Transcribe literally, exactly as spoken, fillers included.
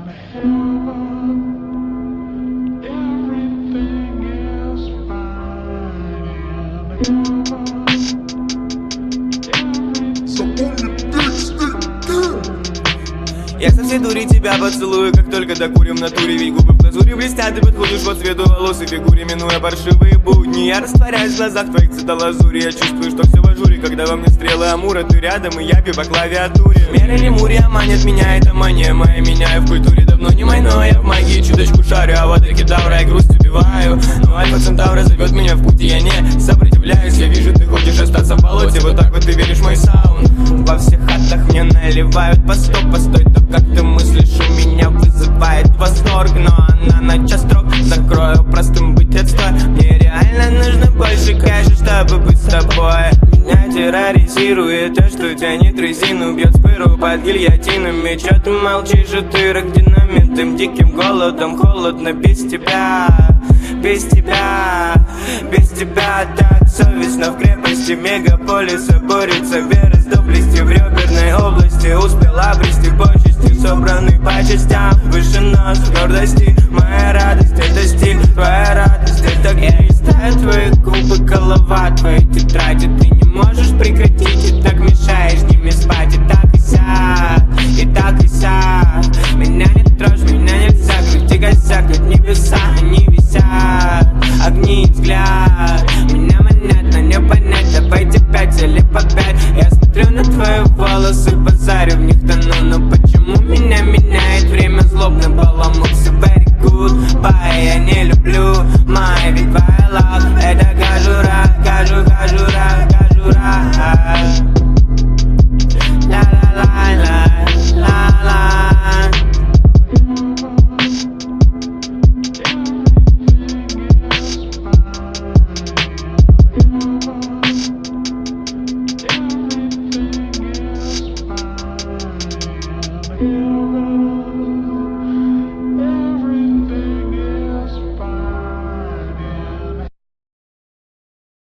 Я со всей дури тебя поцелую, как только докурим в натуре. Ведь губы в глазури блестят, ты подходишь по цвету волос и фигуре. Минуя паршивые будни, я растворяюсь в глазах твоих цветолазури. Я чувствую, что все в ажуре, когда во мне стрелы амура. Ты рядом, и я пью по клавиатуре. Мера лемурия манит меня, это мания моя. Меняю в культуре давно не мой, но я в магии чуточку шарю. А вот кедавра, я грусть убиваю. Но Альфа Центавра зовет меня в путь, и я не сопротивляюсь. Я вижу, ты хочешь остаться в болоте, вот так вот ты веришь в мой саунд. Во всех хатах мне наливают по сто, постой, то как ты мыслишь, у меня вызывает восторг. Но она на час строк, закрою простым быть отстой. Мне реально нужно больше кэша, чтобы быть с тобой. Меня терроризирует то, что тянет резину, бьет спыру под гильотинами. Чё ты молчишь, утырок динамитным диким голодом? Холодно без тебя, без тебя, без тебя. Так совестно в крепости мегаполиса борется вера с доблестью. В реберной области успела обрести почести, собранный по частям. Выше нас, гордость